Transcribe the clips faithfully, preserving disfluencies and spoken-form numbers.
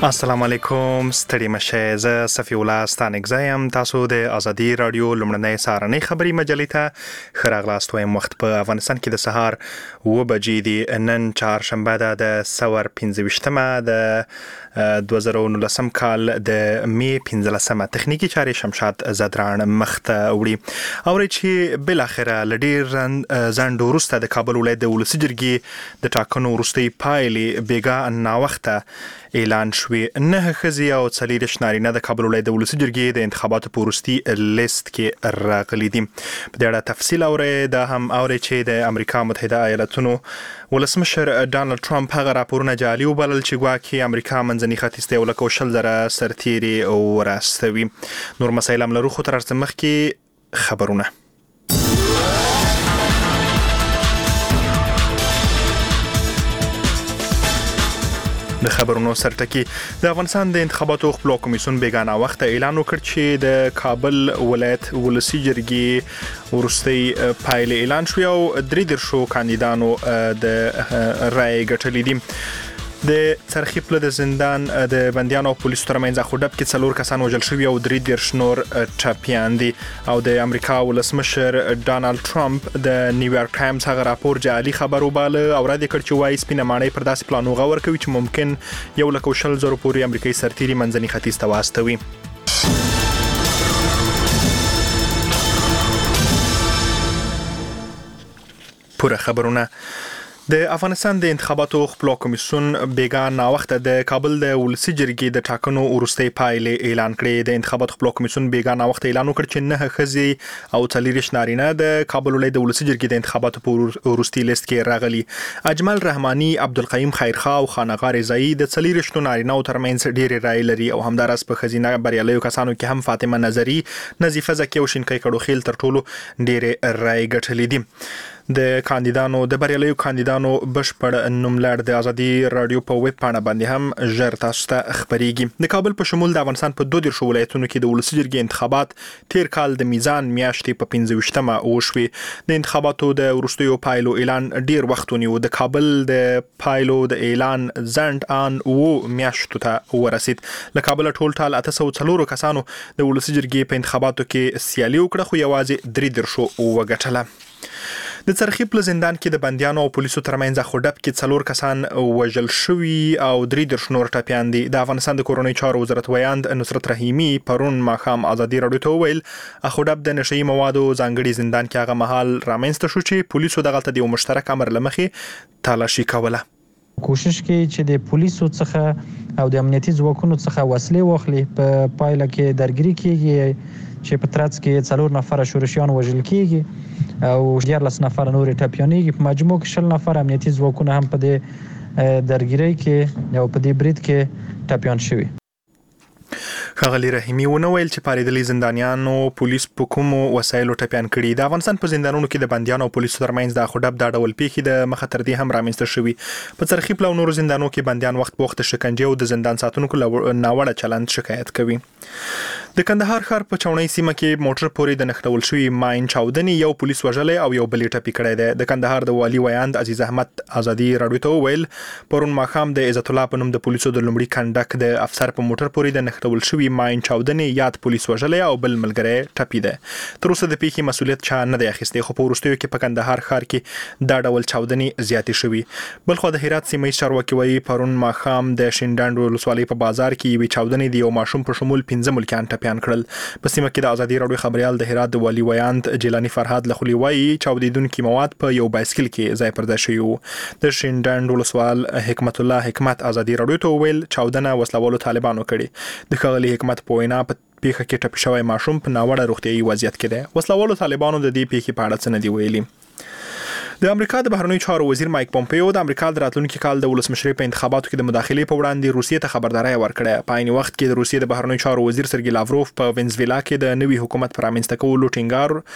السلام علیکم، ستړي مشه. زه صفی الله ستانکزی یم. تاسو د ازادي رادیو لومړنۍ سهارنۍ خبري مجلې ته ښه راغلاست. وایم وخت په افغانستان کې د سهار اوه بجې دي. نن چهارشنبه ده د سور پنځه ویشتمه د دوه زره او نولسم کال د می پنځلسمه. تخنیکی چارې شمشاد زدران مخته وړي. اوري چې بل اخره لډیر ځنډ وروسته د کابل ولایت د ولسی جرګې د ټاکنو وروستۍ پایلې بیګا ناوخته اعلان شوې. نه ښځې او څلېرویشت نارینه د کابل ولایت د ولسي جرګې د انتخاباتو په وروستي لیست کې راغلي دي. په دې اړه تفصیل اورئ. دا هم اورئ چې د امریکا متحده ایالاتونو ولسمشر ډانلډ ټرمپ هغه راپورونه جعلي وبلل چې ګواکې امریکا منځني ختیځ ته یو لک او شل زره سرتیري ورستوي. نور مسایل هم لرو، خو تر هر څه مخکې خبرونه. د خبرونو سرټکی. د افغانستان د انتخاباتو خپلواک کمیسیون بیګانه وخت اعلان وکړ چې د کابل ولایت ولسی جرګې وروستۍ پایلې اعلان شوې او درې درشو کاندیدانو د رای ګټلې دي. د څرخي پله د زندان د بندیانو او پولیسو ترمنځ خوډب کې څلور کسان وژل شوي او درې دېرش نور ټپیان دي. او د امریکا ولسمشر ډانلډ ټرمپ د نیویارک ټایمز هغه راپور جعلي خبر وباله او را دې کړ چې وایي سپینه ماڼۍ پر داسې پلان غور کوي چې ممکن یو لک او شل زره پورې امریکایي سرتیري منځني ختیځ ته واستوي. پوره خبرونه. د افغانستان د انتخاباتو خپلواک کمیسیون بیګا ناوخته د کابل د ولسی جرګې د ټاکنو وروستۍ پایلې اعلان کړې. د انتخاباتو خپلواک کمیسیون بیګا ناوخته اعلان وکړ چې نه ښځې او څلېرویشت نارینه د کابل ولایت د ولسی جرګې د انتخاباتو په وروستي لیست کې راغلي. اجمل رحماني، عبدالقیوم خیرخوا او خانغا رضایی د څلېرویشتو نارینه‌و ترمنځ ډېرې رایې لري او همداراز په ښځینه بریالیو کسانو کې هم فاطمه نظري، نظیفه زکي او شینکۍ کډوخیل تر ټولو ډېرې رایې ګټلې دي. د کاندیدانو د بریالیو کاندیدانو بشپړ نوملړ د ازادي رادیو په ویب پاڼه باندې هم ژر تاسو ته خبريږي. د کابل په شمول د افغانستان په دوه دیرشو ولایتونو کې د ولسی جرګې انتخابات تیر کال د میزان میاشتې په پنځه ویشتمه وشوې. د انتخاباتو د وروستیو پایلو اعلان ډیر وخت ونیو. د کابل د پایلو د اعلان ځنډ ان و میاشتو ته ورسید. له کابل ټول ټال اته سوه څلور کسانو د ولسی جرګې په انتخاباتو کې سیالي وکړه، خو یوازې درې دیرشو وګټله. د څرخي پله زندان کې د بندیانو او پولیسو ترمنځ خوډب کې څلور کسان وژل شوي او درې دیرش نور ټپیان دي. د افغانستان د کورنۍ چارو وزارت ویاند نصرت رحیمي پرون ماښام ازادي رادیو ته وویل خوډب د نشهیي موادو ځانګړي زندان کې هغه مهال رامنځته شو چې پولیسو دغلته د یو مشترک امر له مخې تالاشي کوله. کوشش کوي چې د پولیسو څخه او د امنیتي ځواکونو څخه وسلې واخلي. په پایله کې درګیري کیږي چې په ترڅ کې څلور نفر شورشیان وژل کیږي او دیارلس نفر نور ټپیانېږي. په مجموع کې شل نفر امنیتي ځواکونه هم په دې درګیرۍ کې او په دې برید کې ټپیان شوي. ښاغلي رحیمي ونه ویل چې پارېدلي زندانیانو پولیس په کومو وسایلو ټپیان کړي. د افغانستان په زندانونو کې د بندیانو او پولیسو ترمنځ د خوډب دا ډول پیښې د مخه تر دې هم رامنځته شوي. په څرخي پله او نورو زندانونو کې بندیان وخت په وخت شکنجې او د زندان ساتونکو ناوړه چلند شکایت کوي. د کندهار ښار په چاونۍ سیمه کې موټر پورې د نښلول شوي ماین چاودنې یو پولیس وژلی او یو بل یې ټپي کړی دی. د کندهار د والي ویاند عزیز احمد ازادي رادیو ته وویل پرون ماښام د عزت الله په نوم د پولیسو د لومړي کنډک د افسر په موټر پورې د نښلول شوي ماین چاودنې یاد پولیس وژلی او بل ملګری ټپي دی. تر اوسه د پیښې مسؤلیت چا نه دی اخیستی، خو په وروستیو کې په کندهار ښار کې دا ډول چاودنې زیاتې شوي. بلخوا د هرات سیمه ییز چارواکي وایي پرون ماښام د شینډنډ ولسوالۍ په بازار کې یوې چاودنې د یو ماشوم په شمول پنځه ملکیان ټپیان کړل. په سیمه کې د ازادي راډیو خبريال د هرات د والي ویاند جیلانی فرهاد له خولې وایي چاودیدونکي مواد په یو بایسکل کې ځای پر ځای شوي وو. د شینډنډ ولسوال حکمت الله حکمت ازادي راډیو ته وویل چاودنه وسلوالو طالبانو کړې. د ښاغلي حکمت په وینا په پیښه کې ټپي شوی ماشوم په ناوړه روغتیايي وضعیت کې دی. وسلوالو طالبانو د دې پیښې په اړه څه نه دي ویلي. د امریکا د بهرنیو چارو وزیر مایک پومپیو د امریکا د راتلونکي کال د ولسمشرۍ په انتخاباتو کې د مداخلې په وړاندې روسیې ته خبرداری ورکړه. په عین وخت کې د روسیې د بهرنیو چارو وزیر سرګي لاوروف په وینزویلا کې د نوي حکومت پر رامنځته کولو ټینګار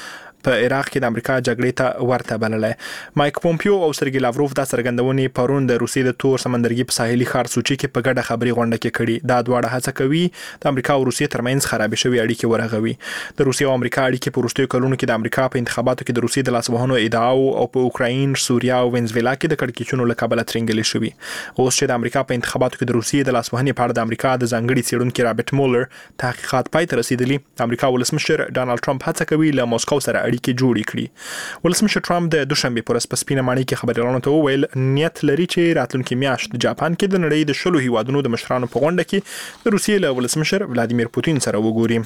په عراق کې د امریکا جګړې ته ورته بللې. مایک پومپیو او سرګي لاوروف د څرګندونې پرون د روسیې د تور سمندرګي په ساحلي ښار سوچي کې په ګډه خبري غونډه کې کړي. دا دواړه هڅه کوي د امریکا او روسیې ترمنځ خراب شوی اړیکې ورغوي. د روسیې او امریکا اړیکې په وروستیو کلونو کې د امریکا په انتخاباتو کې د روسیې د لاسوهنو ادعاو او په اوکراین، سوریا او وینزویلا کې د کړکېچونو له کبله ترنګلې شوې. اوس چې د امریکا په انتخاباتو کې د روسیې د لاسوهنې په اړه د امریکا د ځانګړي څېړونکي رابرټ مولر تحقیقات پای ته رسیدلي، امریکا ولسمشر ډانلډ ټرمپ هڅه کوي له موسکو سره اړیکې جوړې کړي. ولسمشر ټرمپ د دوشنبه پر ورځ په سپینه ماڼۍ کې خبريالانو ته وویل نیت لري چې راتلونکي میاشت جاپان کې د نړۍ د شلو هیوادونو د مشرانو په غونډه کې د روسیې له ولسمشر ولادیمیر پوتین سره وګوري.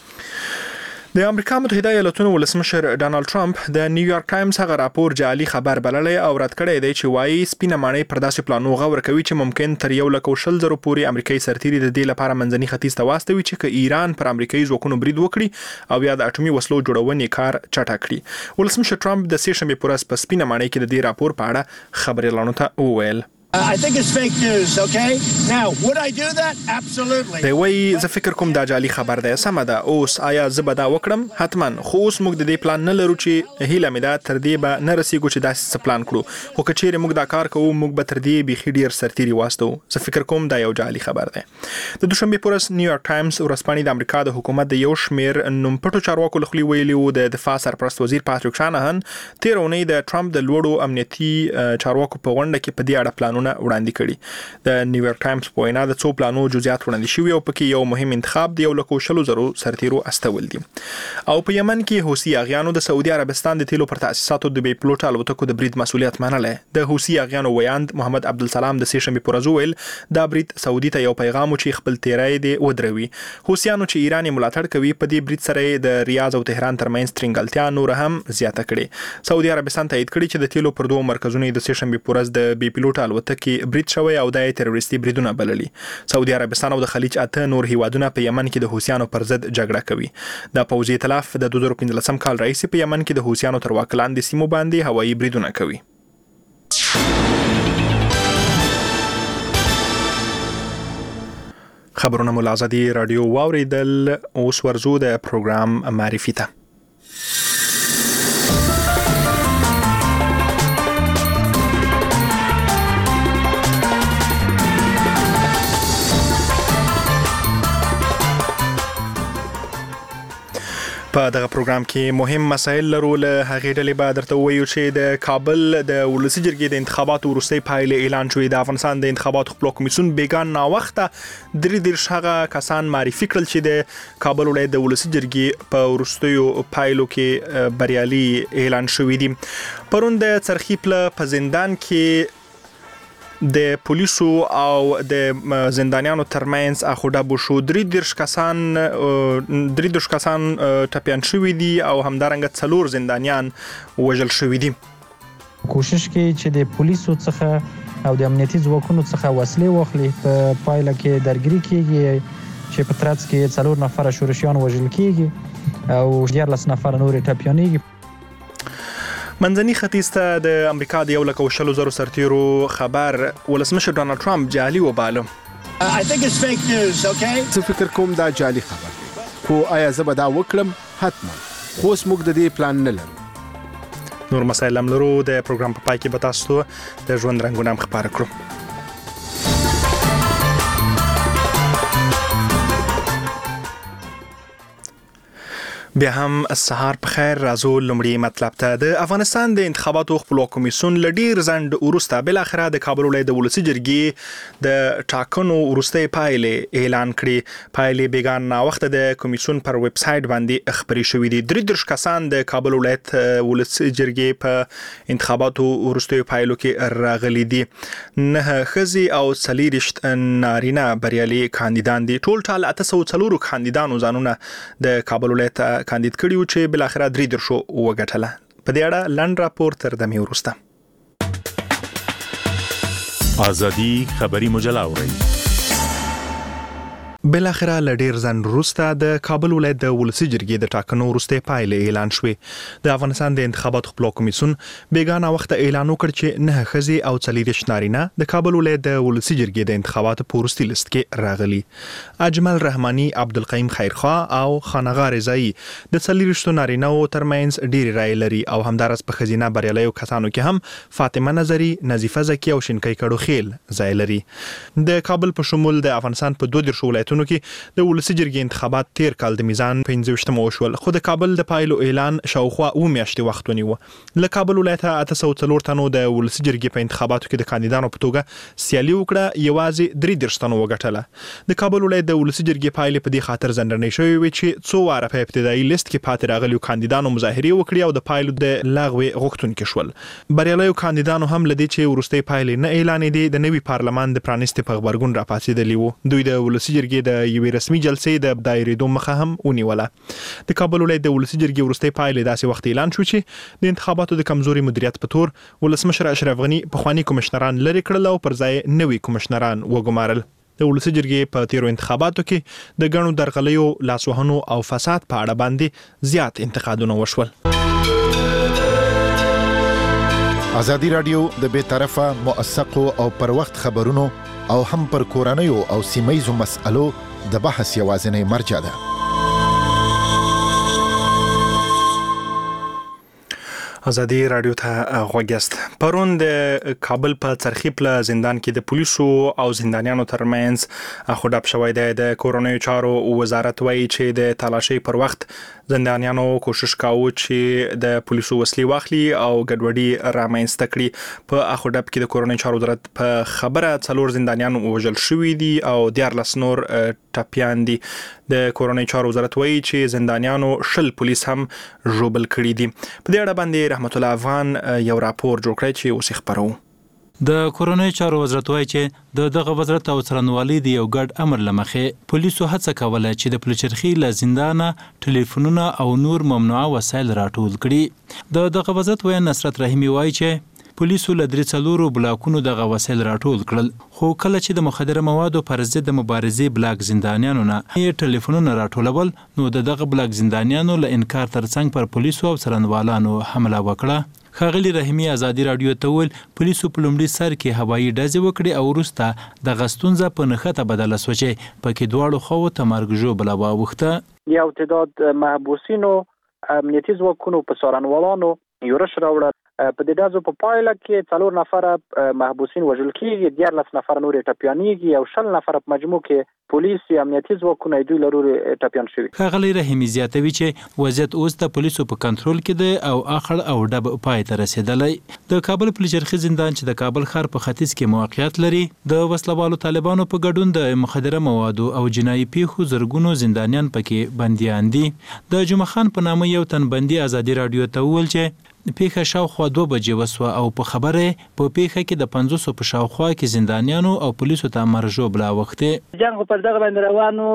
د امریکا متحده ایالاتونو ولسمشر ډانلډ ټرمپ د نیویارک ټایمز هغه راپور جعلي خبر بللی او رد کړی دی چې وایي سپینه ماڼۍ پر داسې پلانو غور کوي چې ممکن تر یو لک شل زره پورې امریکایي سرتیري د دې لپاره منځني ختیځ ته واستوي چې که ایران پر امریکایي ځواکونو برید وکړي او یا د اټومي وسلو جوړونې کار چټه کړي. ولسمشر ټرمپ د سې شنبې پر ورځ په سپینه ماڼۍ کې د دې راپور په اړه خبريالانو ته وویل. I think it's fake news, okay? Now, would I do that? Absolutely. دی وایي زه فکر کوم دا جعلي خبر دی. سمه ده، اوس آیا زه به دا وکړم؟ حتما. خو اوس موږ د دې پلان نه لرو چې هیله مې ده تر دې به نه رسیږو چې داسې څه پلان کړو. خو که چیرې موږ دا کار کوو موږ به تر دې بیخي ډیر سرتیري واستو. زه فکر کوم دا یو جعلي خبر دی. د دوشنبه پر ورځ نیویارک ټایمز ورځپاڼې د امریکا د حکومت د یو شمیر نومپټو چارواکو له خولې ویلي وو د دفاع سرپرست وزیر پاتریک شانهن تیر اونۍ د ټرمپ د لوړو امنیتي چارواکو په غونډه کې په دې اړه پلانونه وړاندې کړي. د نیویارک ټایمز په وینا د څو پلانو جزئیات وړاندې شوي او پکې یو مهم انتخاب د یو لک شل زره سرتیرو استول دي. او په یمن کې حوثي اغیانو د سعودي عربستان د تیلو پر تاسیساتو د بي پلوټ الوتکو د برید مسؤلیت منله. د حوثي اغیانو ویاند محمد عبدالسلام د سې شنبې پر ورځ ویل دا برید سعودي ته یو پیغام چې خپل تیرای دی ودروي. حوثیانو چې ایران ملاتړ کوي په دې برید سره د ریاض او تهران ترمنځ ترنګلتیا نور هم زیاته کړي. سعودي عربستان تایید کړي چې د تیلو پر دوه مرکزونو د سې شنبې پر ورځ د بي پلوټ الوتکې برید شوی او د تروریستي بریدونه بللي. سعودي عربستان او د خلیج اته نور هیوادونه په یمن کې د حوثیانو پر ضد جګړه کوي. د پوځي ائتلاف د دوه زره پنځلسم کال راهیسې په یمن کې د حوثیانو تر واک لاندې سیمو باندې هوایي بریدونه کوي. خبرونه مو له ازادي رادیو واوریدل. اوس ورزو د پروګرام معرفي ته. په دغه پروګرام کې مهم مسایل لرو. له هغې ډلې به درته ووایو چې د کابل د ولسي جرګې د انتخاباتو وروستۍ پایلې اعلان شوې. د افغانستان د انتخاباتو خپلواک کمیسیون بیګا ناوخته درې دېرش هغه کسان معرفي کړل چې د کابل ولایت د ولسي جرګې په وروستیو پایلو کې بریالي اعلان شوي دي. پرون د څرخي پله په زندان کې د پولیسو او د زندانیانو ترمنځ اخوډه شو. درې دېرش کسان درې دېرش کسان ټپیان شوي دي او همدارنګه څلور زندانیان وژل شوي دي. کوشش کوي چې د پولیسو څخه او د امنیتي ځواکونو څخه وسلې واخلي. په پایله کې درګري کیږي چې په ترڅ کې څلور نفر شورشیان وژل کیږي او دیارلس نفر نور ټپیانېږي. منځني ختیځ ته د امریکا د یو لک شل زره سرتیرو خبر ولسمشر ډانلډ ټرمپ جعلي وباله. I think it's fake news, okay? زه فکر کوم دا جعلي خبر دی. خو آیا زه به دا وکړم؟ حتما. خو اوس موږ د دې پلان نه لرو. نور مسایل هم لرو. د پروګرام په پای کې به تاسو ته د ژوند رنګونه هم خبره کړو. بیا هم سهار په خیر. راځو لومړی مطلب ته. د افغانستان د انتخاباتو خپلواک کمیسیون لډیر زند ورسته بل اخره د کابل ولایت د ولسي جرګې د ټاکنو ورستۍ پایلې اعلان کړي. پایلې بیګان نا وخت د کمیسیون پر ویب سټ باندې خبري شوې دي. درې دېرش کسان د کابل ولایت ولسي جرګې په انتخاباتو ورستۍ پایلو کې راغلي دي. نه خزي او څلېرشت نارینه بریالي کاندیدان دي. ټول ټال اته سوه څلور کاندیدانو ځانونه د کابل ولایت کاندید کړیو چې بل اخره درې درشو وګټله. په دې اړه لنډ راپور تر دمه ورسته. ازادي خبري مجله اوري. بل اخره لډیر ځن وروسته د کابل ولایت د ولسی جرګې د ټاکنو وروسته پایلې اعلان شوې. د افغانستان د انتخاباتو خپل کمیسیون بیګانه وخت اعلان وکړ چې نه خزي او څلور نارینه د کابل ولایت د ولسی جرګې د انتخاباتو په وروستي لیست کې راغلي. اجمل رحماني، عبدالقیم خیرخوا او خانغا رضایی د څلور نارینه او ترمنځ ډیر رائے لري او همدارس په خزینه بریالیو کسانو کې هم فاطمه نظری، نظیفه زکی او شینکای کډو خیل ځای لري. د کابل په شمول د افغانستان په دوه دیرش ولایتونو کې د ولسی جرګې انتخابات تیر کال د میزان پنځه ویشتم وشول، خو د کابل د پایلو اعلان شاوخوا اوه میاشتې وخت ونیو. له کابل ولایت اته سوه څلور تنو د ولسی جرګې په انتخاباتو کې د کاندیدانو په توګه سیالي وکړه، یوازې درې دېرش تنو وګټله. د کابل ولایت د ولسی جرګې پایلې په دې خاطر ځنډنې شوې وې چې څو واره په ابتدایي لیست کې پاتې راغلي کاندیدانو مظاهرې وکړي او د پایلو د لغوه غوښتونکي شول. بریالیو کاندیدانو هم لدی چې ورستۍ پایلې نه اعلان دي د نوي پارلمان د پرانیستي په خبرګون راپاتېدلی وو. دوی د ولسی جرګې د یوې رسمي جلسې د دایریدو مخه هم ونیوله. د کابل ولایت د ولسی جرګې وروستۍ پایلې داسې وخت اعلان شو چې د انتخاباتو د کمزوري مدیریت په تور ولسمشر اشرف غنی پخوانی کمشنران لري کړل او پر ځای نوي کمشنران وګمارل. د ولسی جرګې په تیرو انتخاباتو کې د غنو درغلیو، لاسوهنو او فساد په اړه باندې زیات انتقادونه وشول. ازادي رادیو د بې طرفه، موثقو او پر وخت خبرونو او هم پر کورنیو او سیمایزو مسألو د بحث یوازینی مرجع ده. ازادي رادیو ته غوږیاست. پرون د کابل په څرخي پله زندان کې د پولیسو او زندانیانو ترمنځ اخوډپ شوی دی. د کورنیو چارو وزارت وایي چې د تلاشۍ پر وخت زندانیانو کوشش کاوه چې د پولیسو وسلې واخلي او ګډوډي رامنځته کړي. په اخوډپ کې د کورنیو چارو وزارت په خبره څلور زندانیان وژل شوي دي او دیارلس نور ټپیان دي. د کورنیو چارو وزارت وایي چې زندانیانو شل پولیس هم ژوبل کړي دي. په دې اړه باندې رحمت الله افغان یو راپور جوړ کړی چې اوس خبرو. د کورنیو چارو وزارت وایي چې د دغه وزارت او څرنوالي د یو ګډ امر لمخې پولیسو هڅه کوله چې د پلچرخي له زندانه ټلیفونونه او نور ممنوعه وسایل راټول کړي. د دغه وزارت وایي نصرت رحیمي وایي چې پولیسو له درې څلورو بلاکونو دغه وسایل راټول کړل، خو کله چې د مخدره موادو پر ضد د مبارزې بلاک زندانیانو نه یې ټلیفونونه راټولول، نو د دغه بلاک زندانیانو له انکار ترڅنګ پر پولیسو او څرنوالانو حمله وکړه. ښاغلي رحیمي ازادي رادیو ته وویل پولیسو په لومړي سر کې هوایي ډزې وکړې او وروسته دغه ستونزه په نښته بدله شوه چې پکې دواړو خواو ته مرګ ژوبله واوښته. یو تعداد محبوسینو امنیتي ځواکونو په څارنوالانو یورش راوړل. په دې ډزو په پایله کې څلور نفره محبوسین وژل کېږي، دیارلس نفره نور ټپیانېږي او شل نفره په مجموع کې پولیس امنیتي ځواکونه دوی له لورې ټپیان شوي. ښاغلی رحیمي زیاتوي چې وضعیت اوس د پولیسو په کنټرول کې دی او اخړ او ډب پای ته رسېدلی. د کابل پلچرخي زندان چې د کابل ښار په ختیځ کې موقعیت لري، د وسلوالو طالبانو په ګډون د مخدره موادو او جنایي پیښو زرګونو زندانیان پکې بندیان دي. د جمعه خان په نامه یو تن بندي ازادي رادیو ته وویل چې پیښه شاوخوا دوه بجې وسوه او په خبره په پیښه کې د پنځوسو په شاوخوا کې زندانیانو او پولیسو ته مرګ ژوبله اوښتې. جنګ پر دغه باندې روانو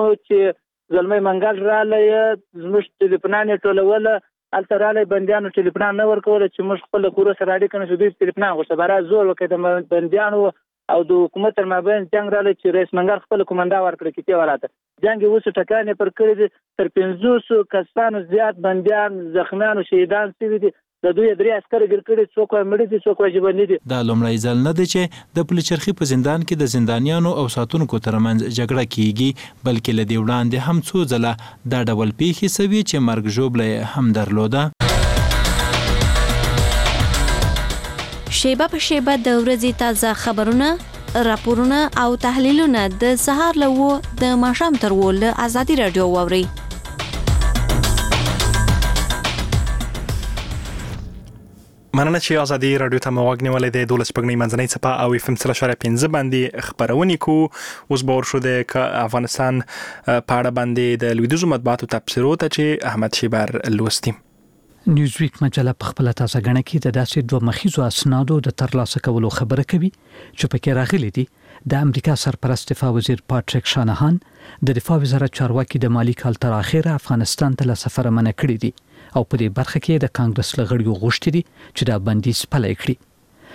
چې زلمی منګل رالی زموږ ټلیفونان یې ټولوله، هلته رالی بندیانو ټلیفونان نه ورکوله چې موږ خپله کورو سره اړیکه نه شو. دوی ټلیفونان غوښته برا زور وکړي د بندیانو او د حکومت تر مابین جنګ رالی چې رئیس منګل خپله کومنده ورکړه کیتې وراته. جنګ یې اوس ټکان یې پر کړي دي، تر پنځوسو کسانو زیات بندیان زخمیان او شهیدان شوي دي. د دوی درې عسکر ګیر کړي، څوک مړه دي څوک ژوندي دي. دا لومړی ځل نه دی چې د پلچرخي په زندان کې د زندانیانو او ساتونکو ترمنځ جګړه کیږي، بلکې له دې وړاندې هم څو ځله دا ډول پیښې سوي چې مرګ ژوبله هم درلوده. شیبه په شیبه د ورځې تازه خبرونه، راپورونه او تحلیلونه د سهار له اوه د ماښام تر اوه له ازادي رادیو واورئ. مننه چې ازادي رادیو ته مو غوږ نیولی دی. دولس پګنۍ منځنۍ څپه او اف ام سل اشاریه پنځه باندې خپرونې کوو. اوس به ورشو د افغانستان په اړه باندې د لویدیځو مطبوعاتو تبصرو ته چې احمد شیبر لوستي. نیوزویک مجله په خپل تازه غڼه کې د داسې دوه مخیزو اسنادو د ترلاسه کولو خبره کوي چې پکې راغلي دي د امریکا سرپرست دفاع وزیر پاتریک شانهان د دفاع وزارت چارواکي د مالی کال تر اخره افغانستان ته له سفر منع کړی دي او په دې برخه کې د کانګرس لغړیو غوښتي دي چې دا بندیز پلی کړي.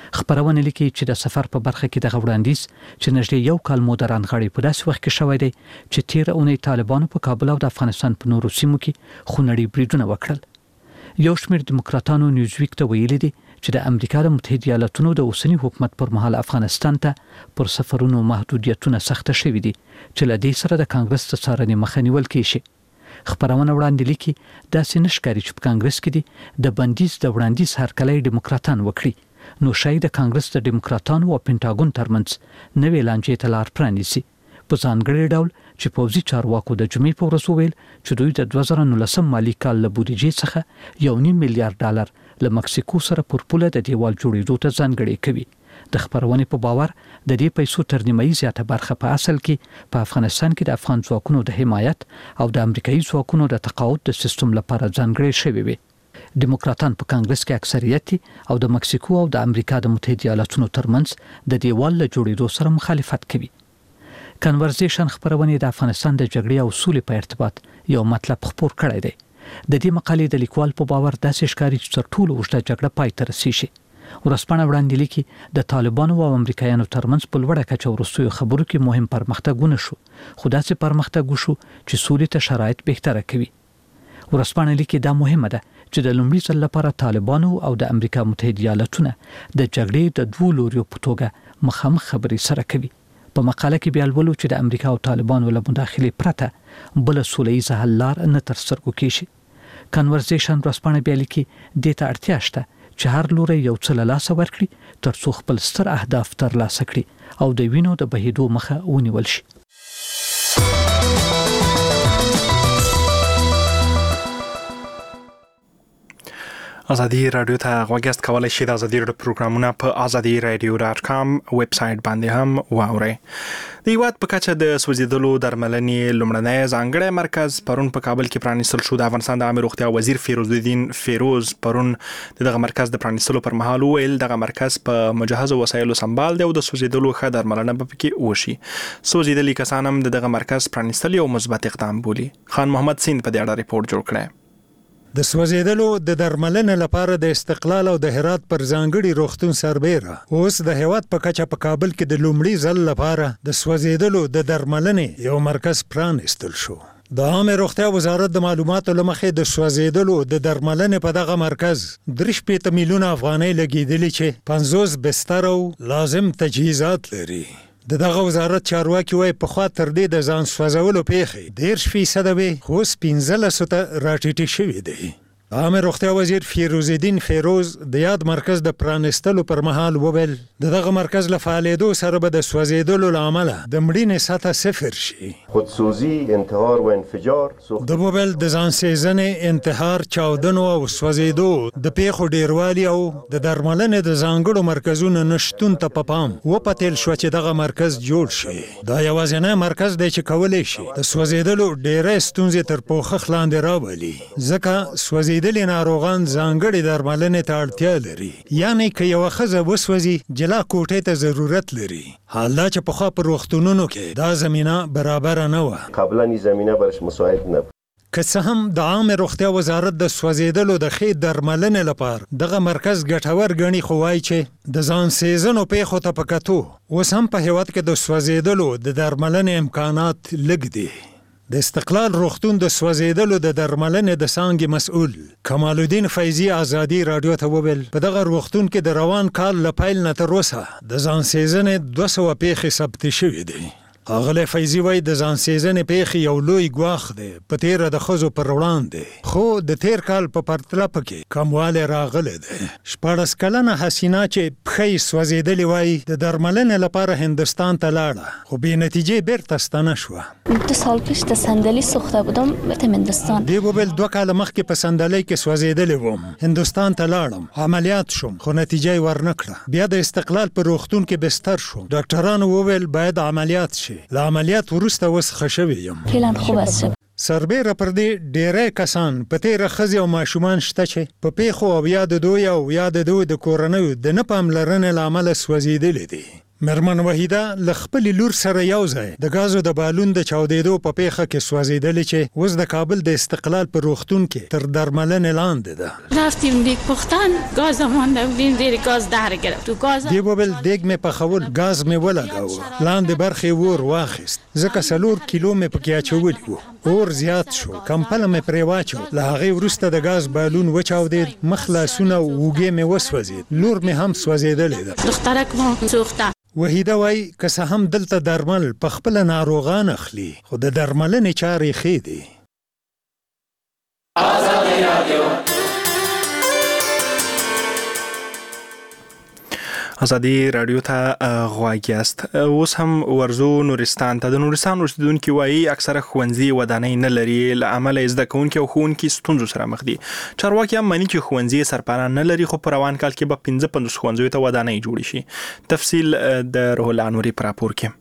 خبرونه لیکي چې د سفر په برخه کې د وړاندیز چې نږدې یو کال مو درانغړی په داسې وخت کې شوی دی چې تیر اونۍ طالبانو په کابل او د افغانستان په نورو سیمو کې خونړي بریدونه وکړل. یو شمېر دیموکراتانو نیوزویک ته ویلي دي چې د امریکا د متحده ایالاتونو د اوسنی حکومت پر مهال افغانستان ته پر سفرونو محدودیتونه سخته شوي دي چې له دې سره د کانګرس د څارنې مخه نیول کیږي. خبرونه وړاندې لیکي داسې نشکاري چې په کانګرس کې دي د بندیز د وړاندیز هرکلی دیموکراتان وکړي نو شاید د کانګرس د دیموکراتانو او پینټاګون ترمنځ نوې لانجې ته لار پرانیسي. په ځانګړي ډول چې پوځي چارواکو د جمعې په ورځ وویل چې دوی د دوه زره نولسم مالي کال له بودیجې څخه یو نیم میلیارډ ډالر له مکسیکو سره پر پوله د دیوال جوړېدو ته ځانګړي کوي. د خبرونې په باور د دې پیسو تر نیمایي زیاته برخه په اصل کې په افغانستان کې د افغان ځواکونو د حمایت او د امریکایي ځواکونو د تقاعد د سیستم لپاره ځانګړي شوي وي. دیموکراتان په کانګرس کې اکثریت او د مکسیکو او د امریکا د متحده ایالاتونو ترمنځ د دیوال له جوړېدو سره مخالفت کوي. کنورزیشن خبرونه د افغانستان د جګړې او سولې په ارتباط یو مطلب خبر کړی دی. د دې مقالې د لیکوال په باور داسې ښکاري چې تر ټولو اوږده جګړه پای ته رسیږي. ورځپاڼه وړاندې لیکي د طالبانو او امریکایانو ترمنځ په لوړه کچه وروستیو خبرو کې مهم پرمختګونه شو خو داسې پرمختګ وشو چې سولې ته شرایط بهتره کوي. ورځپاڼه لیکي دا مهمه ده چې د لومړي ځل لپاره طالبانو او د امریکا متحده ایالاتونه د جګړې د دوو لوریو په توګه مخامخ خبرې سره کوي. په مقاله کې بیا لولو چې د امریکا او طالبانو له مداخلې پرته بل سولهییزه حل لار نه تر سترګو کیږي. کنورزیشن ورځپاڼه بیا لیکي دې ته اړتیا شته چې هر لوري یو څه له لاسه ورکړي ترڅو خپل ستر اهداف ترلاسه کړي او د وینو د بهیدو مخه ونیول شي. ازادي رادیو ته غوږیاست کولای شئ د ازادي رادیو پروګرامونه په ازادي رادیو ډاټ کام ویب سټ باندې هم واورئ. د هیواد په کچه د سوځیدلو درملنې لومړنی ځانګړی مرکز پرون په کابل کې پرانیستل شو. د افغانستان د عامه روغتیا وزیر فیروز الدین فیروز پرون دغه مرکز د پرانیستلو پر مهال ویل دغه مرکز په مجهزو وسایلو سمبال دی او د سوځیدلو ښه درملنه به پکې وشي. سوځیدلي کسان هم دغه مرکز پرانیستل یو مثبت اقدام بولي. خان محمد سین په دې اړه ریپورت جوړ کړی. د سوځیدلو د درملنې لپاره د استقلال او د هرات پر ځانګړي روغتون سربېره اوس د هیواد په کچه په کابل کې د لومړي ځل لپاره د سوځیدلو د درملنې یو مرکز پرانیستل شو. د عامه روغتیا وزارت د معلوماتو لمخې د سوځیدلو د درملنې په دغه مرکز درې شپېته میلیونه افغانۍ لګېدلې چې پنځوس بستر او لازم تجهیزات لري. د دغه وزارت چارواکي وایي پخوا تر دې د ځان سوځولو پیښې دېرش فیصده وې خو اوس پنځلسو ته راټیټې شوې دي. عامه روغتیا وزیر فیروز الدین فیروز د یاد مرکز د پرانیستلو پر مهال وویل د دغه مرکز له فعالیدو سره به د سوځیدلو له امله د مړینې سطح صفر شي. خودسوزی، انتحار و انفجار د وویل د ځان سېزنې، انتحار، چاودنو او سوځیدو د پیښو ډیروالي او د درملنې د ځانګړو مرکزونو نشتون ته په پام وپتېل شو چې دغه مرکز جوړ شي. دا یوازینی مرکز دی چې کولی شي د سوځیدلو ډېری ستونزې تر پوښښ لاندې راولي ځکه سوځیدلي دلې ناروغان ځانګړي درملنې ته اړتیا لري. یعنی که یوه ښځه وسوځي جلا کوټې ته ضرورت لري. حال دا چې پخوا په روغتونونو کې دا زمینه برابره نه وه. قبلا این زمینه برش مساعد نه بود. که څه هم د عامه روغتیا وزارت د سوځیدلو د ښې درملنې لپاره دغه مرکز ګټور ګڼي خو وایي چې د ځان سېزنو پیښو ته په کتو اوس هم په هیواد کې د سوځیدلو د درملنې امکانات لږ دي. د استقلال روغتون د سوځیدلو د درملنې د څانګې مسؤل کمال الدین فیضي ازادي رادیو ته وویل په دغه روغتون کې د روان کال له پیل نه تر اوسه د ځان سېزنې دوه سوه پیښې ثبت شوې دي. اغلی فیضي وایي د ځان سېزنې پیښې یو لوی ګواښ دی په تیره د ښځو پر وړاندې خو د تیر کال په پرتله پکې کموالی راغلی دی. شپاړس کلنه حسینا چې پښه یې سوځېدلې وایي د درملنې لپاره هندوستان ته لاړه خو بې نتیجې بیرته ستنه شوه. دو سال پیش د صندلی سوخته بودم رفتم هندوستان. دی وویل دوه کاله مخکې په صندلۍ کې سوځېدلې وم هندوستان ته لاړم عملیات شوم خو نتیجه یې ورنکړه. بیا د استقلال په روغتون کې بستر شوم. ډاکټرانو وویل باید عملیات شي. له عملیات وروسته اوس ښه شوی یم. فعلا خوب است. سربیره پر دې ډیری کسان په تیره ښځې او ماشومان شته چې په پیښو او یا د دوی او یا د دوی د کورنیو د نه پاملرنې له امله سوځېدلي دي. مرمن وحیده ل خپل لور سره یو ځای د غازو د بالون د چاودېدو په پیخه کې سوځیدلې چې اوس د کابل د استقلال پر روغتون کې تر درملنې لاندې ده. رفتیم دیگ پختن گاز مانده بودیم زیر گاز در گرفت تو گاز دی بوبل دیگ می پخول گاز می ولګاوه لاندې برخې ور واخیست ځکه سلور کیلو می پکې اچولی وو اور زیات شو کمپله می پرې واچو له هغې وروسته د غاز بالون وچاودېد مخ لاسونه اوږې می وسوځېد لور می هم سوځېدلې ده. دخترک ما سوخته وحیده وای که څه هم دلته درمل په خپل ناروغان اخلي خو د درملنې چارې ښې دي. ازادي رادیو ازادي رادیو ته غواړی است. اوس هم ورزو نورستان ته د نورستان اوسیدونکو وایي اکثره ښوونځي ودانۍ نه لري له امله زده کوونکي او ښوونکي ستونزو سره مخ دي. چارواکي هم مانی چې ښوونځي سرپرست نه لري خو په روان کال کې به پنځه پنځوس ښوونځیو ته ودانۍ جوړ شي. تفصیل د روح الله نوري پر راپور کې.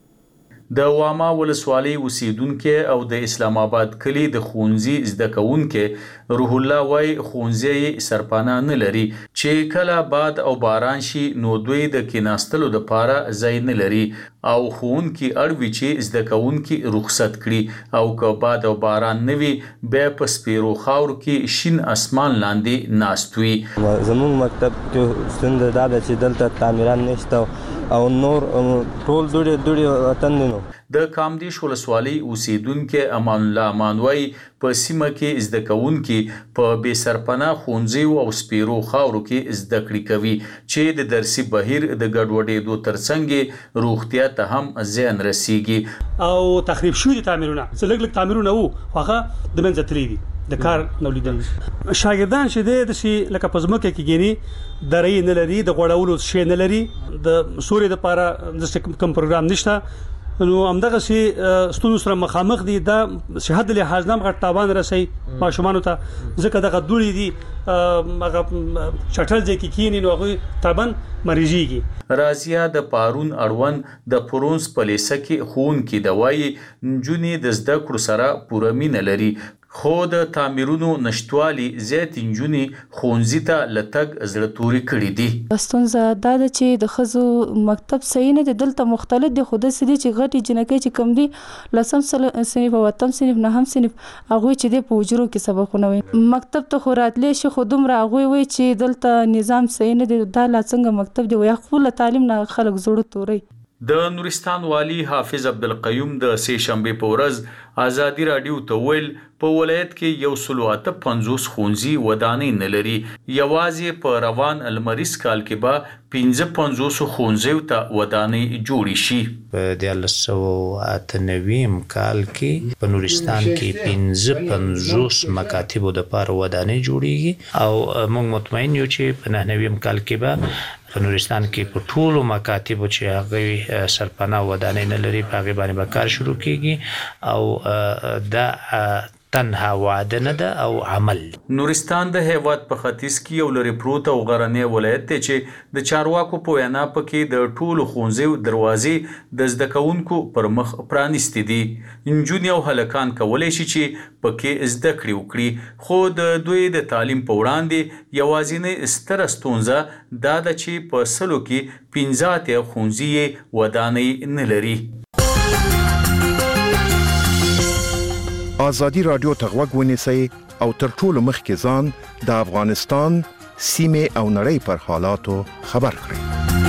د واما ولسوالۍ اوسیدونکو او د اسلام آباد کلی د ښوونځي زده کوونکو روح الله وای ښوونځي سرپانا نه لري چې کله باد او باران شي نو دوی د کیناستلو د پاره ځای نه لري او ښوونکي اړوي چې زده کوونکو رخصت کړي او که باد او باران نه وي به په سپیرو خاور کې شین اسمان لاندې ناست وي. زموږ مکتب کې ستونزه دا ده چې دلته تعمیرات نشته او نور ټول دوړي دوړي وطن دي. د کامدیش ولسوالۍ اوسیدونکو امان الله مانوي په سیمه کې زده کوونکي په بې سرپناه ښوونځیو او سپیرو خاورو کې زده کړې کوي چې د درسي بهیر د ګډوډېدو ترڅنګ روغتیا ته هم زیان رسیږي او تخریب شوي دي تعمیرونه. څه لږ لږ تعمیرونه وو خو هغه د منځه تللي دي د کار نو لیدل. شاګردان چې د شي لکه په ځمکه کې ګینی درې نه لري د غوړولو شی نه لري د سوري د پاره د کوم پروګرام نشته نو همدغه شی ستونزو سره مخامخ دي. دا صحت له لحاظ نه غټ تاوان رسي ماشومان ته ځکه دغه دوړي دي هغه چټل ځکه کینی نو هغه تابن مریضيږي. رازیا د پارون اړوند د پرونس پلیسه کې خون کې دوای نجونی د زده کړو سره پوره مینه لري خو د تعمیرونو نشټوالي زیات انجونی خونځي ته لټګ زړه توري کړی دي. ستونزه دا ده چې د خزو مکتب صحیح نه دي دلته مختلف دي خو د سدي چې غټي جنکې چې کم دي لسم صنف او اتم صنف نه هم صنف هغه چې د پوجرو کې سبقونه وي مکتب ته خو راتلې شي خو دومره هغه وي چې دلته نظام صحیح نه دي دا لا څنګه مکتب دی وي خپل تعلیم نه خلک زړه توري. د نورستان والی حافظ عبدالقیوم د سه شنبه په ورځ ازادي رادیو ته ویل په ولایت کې یو سلو اته پنځوس ښوونځي ودانۍ نه لري. یوازې په روان المریض کال کې به پنځه پنځوس ښوونځیو ته ودانۍ جوړې شي. په دیارلس سوه اته نوي کال کې په نورستان کې پنځه پنځوس مکاتبو دپاره ودانۍ جوړېږي او موږ مطمئن یو چې په نهه نوي کال کې به په نورستان کې په ټولو مکاتبو چې هغه سرپناه ودانۍ نه لري په هغې باندې به کار شروع کېږي او دا تنها وعده نه ده او عمل. نورستان د هیواد په ختیځ کې یو لري پروت او غرنی ولایت دی چې د چارواکو په وینا پکې د ټولو ښوونځیو دروازې د زده کوونکو پر مخ پرانیستې دي. نجونې او هلکان کولی شي چې پکې زده کړې وکړي خو د دوی د تعلیم په وړاندې یوازینۍ ستره ستونزه دا ده چې په سلو کې پنځه اتیا ښوونځي ودانۍ نه لري. ازادي رادیو ته غوږ ونیسئ او تر ټولو مخکې ځان د افغانستان سیمې او نړۍ پر حالاتو خبر کړئ.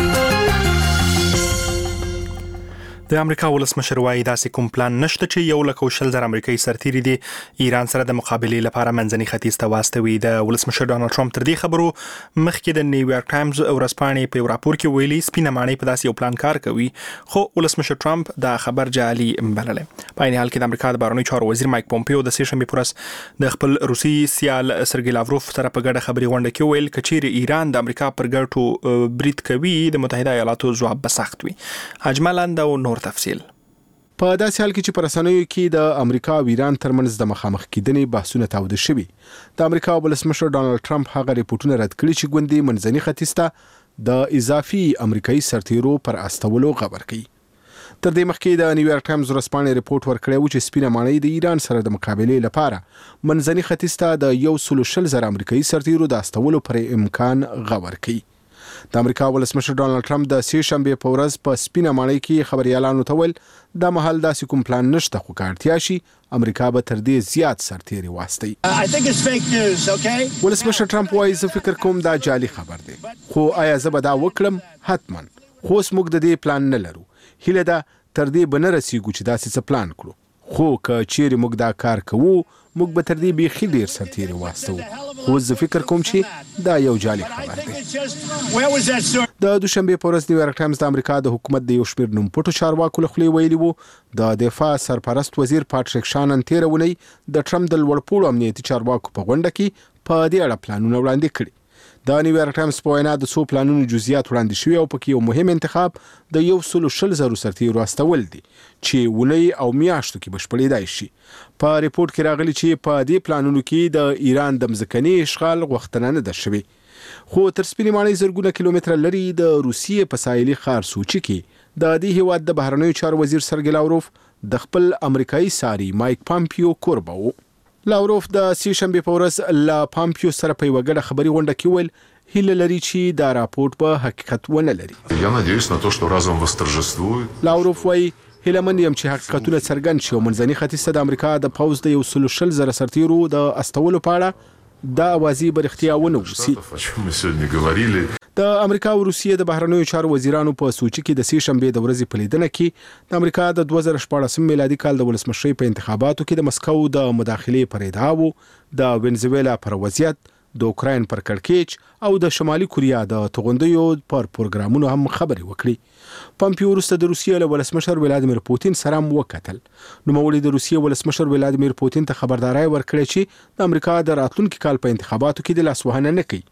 د امریکا ولسمشر وايي داسې کوم پلان نشته چې یو لک او شل زره امریکایي سرتیري دي ایران سره د مقابلې لپاره منځني ختیځ ته واستوي. د ولسمشر ډانلډ ټرمپ تر دې خبرو مخکې د نیویارک ټایمز ورځپاڼې په راپور کې ویلي سپینه ماڼۍ په داسې یو پلان کار کوي خو ولسمشر ټرمپ دا خبر جعلي بللی. په عین حال کې د امریکا د بهرنیو چارو وزیر مایک پومپیو د سه شنبې په ورځ د خپل روسي سیال سرګي لاوروف سره په ګډه خبري غونډه کې ویل کچېر ایران د امریکا پر ګټو برید کوي د متحده ایالاتو ځواب به سخت وي. اجمالاند او نور تفصیل په داسې حال کې چې پر رسنیو کې د امریکا او ایران ترمنځ د مخامخ کېدنې بحثونه تاوده شوي. د امریکا ولسمشر ډانلډ ټرمپ هغه ریپورتونه رد کړي چې ګوندې منځني ختیځ ته د اضافي امریکایي سرتیرو پر استولو خبر کوي. تر دې مخکې د نیویارک ټایمز ورځپاڼې ریپورت ورکړی و چې سپینه ماڼۍ د ایران سره د مقابلې لپاره منځني ختیځ ته د یو سلو شل زره امریکایي سرتیرو د استولو پر امکان خبر کوي. د امریکا ولسمشر ډانلډ ټرمپ د سې شنبې په ورځ په سپینه ماڼۍ کې خبريالانو ته ویل دا مهال داسې کوم پلان نشته خو که اړتیا شي امریکا به تر دې زیات سرتیري واستوي. ولسمشر ټرمپ وایي زه فکر کوم دا جعلي خبر دی خو آیا زه به دا وکړم؟ حتما. خو اوس موږ د دې پلان نه لرو. هیله ده تر دې به نه رسیږو چې داسې څه پلان کړو. خو که چیرې موږ دا کار کوو موږ به تر دې بیخي ډېر سرتیري واستوو. خو زه فکر کوم چې دا یو جعلي خبر دی. د دوشنبې په ورځ نیویارک ټایمز د امریکا د حکومت د یو شمېر نومپوټو چارواکو له خولې ویلي وو د دفاع سرپرست وزیر پاټریک شانن تېره اونۍ د ټرمپ د لوړپوړو امنیتي چارواکو په غونډه کې په دې اړه پلانونه وړاندې کړي. د نیویارک ټایمز په وینا د څو پلانونو جزئیات وړاندې شوي او پکې یو مهم انتخاب د یو سلو شل زرو سرتیرو استول دي چې ونې او میاشتو کې بشپړېدای شي. په ریپورت کې راغلي چې په دې پلانونو کې د ایران د ځمکني اشغال غوښتنه نه ده شوې. خو تر سپینې ماڼۍ زرګونه کیلومتره لري د روسیې په ساحلي ښار سوچي کې د دې هیواد د بهرنیو چارو وزیر سرګی لاوروف د خپل امریکایي ساري مایک پامپیو کوربه و. لاوروف د سې شنبې په ورځ له پامپیو سره په یوه ګډه خبري غونډه کې ویل هیله لري چې دا راپورټ په حقیقت ونه لري. Я надеюсь на то, что разум восторжествует. لاوروف وایي هیله من یم چې حقیقتونه څرګند شي او منځني ختیځ ته د امریکا د پوځ د یو سلو شل زره سرتیرو د استولو په اړه دا اوازې به رښتیا ونه وسي. د امریکا او روسیې د بهرنیو چارو وزیرانو په سوچي کې د سې شنبې د ورځې په لیدنه کې د امریکا د دوه زره شپاړسم میلادي کال د ولسمشرۍ په انتخاباتو کې د مسکو د مداخلې پر ادعاو، د وینزویلا پر وضعیت، د اوکراین پر کړکېچ او د شمالي کوریا د توغندیو پر پروګرامونو هم خبرې وکړي. پامپیو وروسته د روسیې له ولسمشر ولادیمیر پوتین سره هم وکتل. نوموړي د روسیې ولسمشر ولادیمیر پوتین ته خبرداری ورکړې چې د امریکا د راتلونکي کال په انتخاباتو کې د لاسوهنه نه کوي.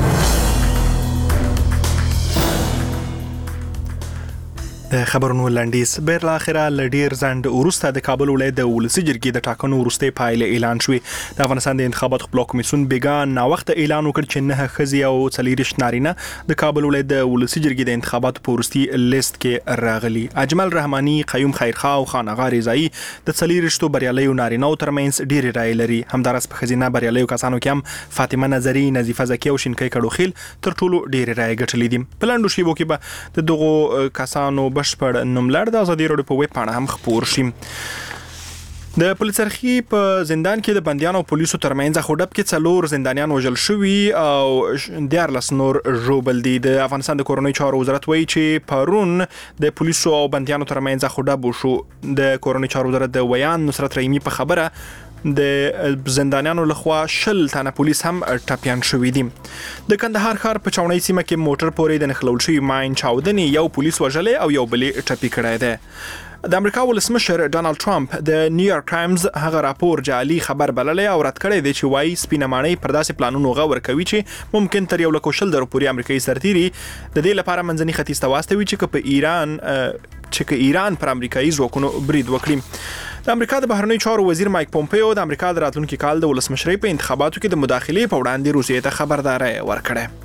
د خبرونو لنډیز بیر الاخره لډیر زند وروسته د کابل ولایت د ولسی جرګې د ټاکنو وروستۍ پایلې اعلان شوې. د افغانستان د انتخاباتو خپلواک کمیسیون بیګا ناوخته اعلان وکړ چې نه ښځې او څلېرویشت نارینه د کابل ولایت د ولسی جرګې د انتخاباتو په وروستي لیست کې راغلي. اجمل رحماني، قیوم خیرخوا او خان اغا رضایي د څلېرویشتو بریالیو نارینه‌و ترمنځ ډېرې رایې لري. همداراز په ښځینه بریالیو کسانو کې هم فاطمه نظري، نظیفه زکي او شینکۍ کډوخیل تر ټولو ډېرې رایې ګټلې دي. په لنډو شیبو کې به د دغو کسانو بشپړ نوملړ د ازادي راډیو په ویب پاڼه هم خپور شي. د پولیسرخي په زندان کې د بندیانو او پولیسو ترمنځ خودب کې څلور زندانیان وژل شوي او دیارلس نور ژوبل دي. د افغانستان د کورنۍ چارو وزارت وایي چې پرون د پولیسو او بندیانو ترمنځ خودب وشو. د کورنۍ چارو وزارت د ویان نصرت رحیمي په خبره د زندانیانو لخوا شل تنه پولیس هم ټپیان شوي دي. د کندهار ښار په چاونۍ سیمه کې موټر پورې د نښلول شوي ماین چاودنې یو پولیس وژلی او یو بل یې ټپي کړی دی. د امریکا ولسمشر ډانلډ ټرمپ د نیویارک ټایمز هغه راپور جعلي خبر بللی او رد کړی دی چې وایي سپینه ماڼۍ پر داسې پلانونو غور کوي چې ممکن تر یو لک شل زرو پورې امریکایي سرتیري د دې لپاره منځني ختیځ ته واستوي چې که په ایران چې که ایران پر امریکایي ځواکونو برید وکړي. د امریکا د بهرنیو چارو وزیر مایک پومپیو د امریکا د راتلونکي کال د ولسمشرۍ په انتخاباتو کې د مداخلې په وړاندې روسیې ته خبرداری ورکړی.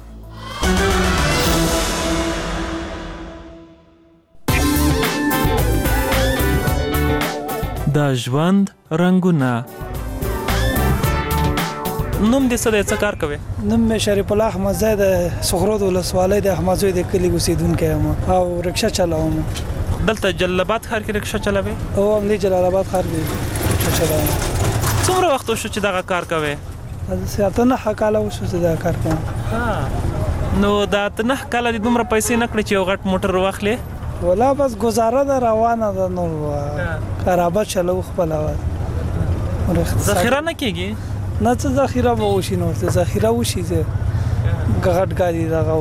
د ژوند رنګونه. نوم دې څه دی؟ څه کار کوي؟ نوم مې شریف الله احمدزی د سغرود ولسوالۍ د احمدزی د کلي اوسېدونکی یم او رکشه چلوم. دلته جلال آباد ښار کې رکشه چلوي؟ او همدې جلال آباد ښار کې رکشه چلوم. څومره وخت وشو چې دغه کار کوي؟ اته نهه کاله وشو چې دغه کار کوم. نو دا اته نهه کاله دې دومره پیسې نه کړې چې یو غټ موټر واخلې؟ ولا بس گزاره ده روانه ده. نور خرابه چلو خپل ذخیره نه کېږي؟ نه څه ذخیره به وشي، نور څه ذخیره وشي چې غټ ګاډي دغه.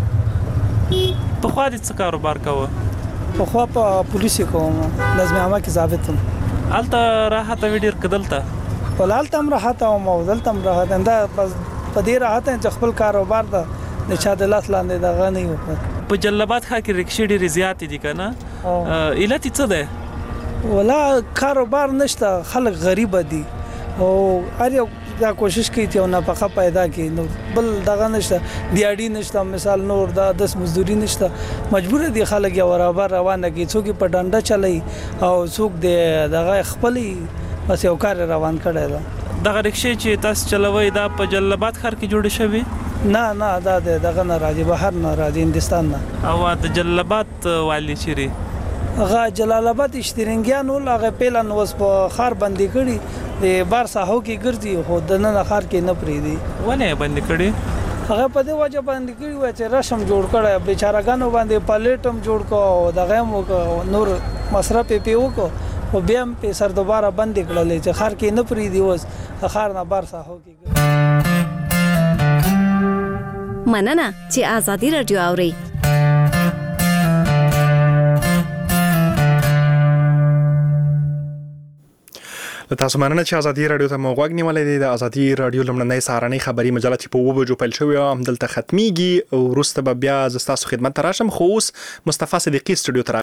پخوا دې څه کاروبار کوه؟ پخوا په پولیس کوم، نظم عامه کې ضابط یم. هلته راحته وي ډېر که دلته؟ ول هلته هم راحته وم او دلته هم راحته یم. دا بس په دې راحته یم چې خپل کاروبار ده د چا د لاس لاندې دغه نه وي. په جلال آباد ښار کې رکشې ډېرې زیاتې دي که نه؟ علت یې څه دی؟ ولا کاروبار نشته، خلک غریبه دي او هر یو دا کوشش کوي چې یو نفقه پیدا کړي. نو بل دغه نشته، دیاړي نشته، مثال نور دا دس مزدوري نشته. مجبور دي خلک یو برابر روانه کړي. څوک په ډنډه چلی او څوک د دغه خپلې بس یو کار روان کړی ده. دغه رکشې چې تاسو چلوئ دا په جلال آباد ښار کې جوړې شوي؟ نه نه دا دغه نه راځي بهر نه راځي هندستان نه. او د جلال آباد والی چیرې هغه جلال آباد اشترنګیان ول هغه پیلن وس په خار باندې کړي د بار ساحو کې ګرځي خو د نن خار کې نه پریدي. ونه باندې کړي هغه په دې وجه باندې کړي و چې رسم جوړ کړي بیچارهګانو باندې پلیټم جوړ کو دغه مو نور مصرف پیو کو او بیا په سر دوباره بند کړل چې خار کې نه پریدي وس خار نه بار ساحو کې. مننه چې آزادي رادیو اوري. تاسو مننه چې آزادي رادیو ته مو غوږ نیولې دي. د آزادي رادیو لمړنۍ سهارنۍ خبري مجله چې په وبو جو پیل شوی هم دلته ختميږي او وروسته به بیا زستاسو خدمت ته راشم. خو اوس مصطفی صدیقی سټوډیو ته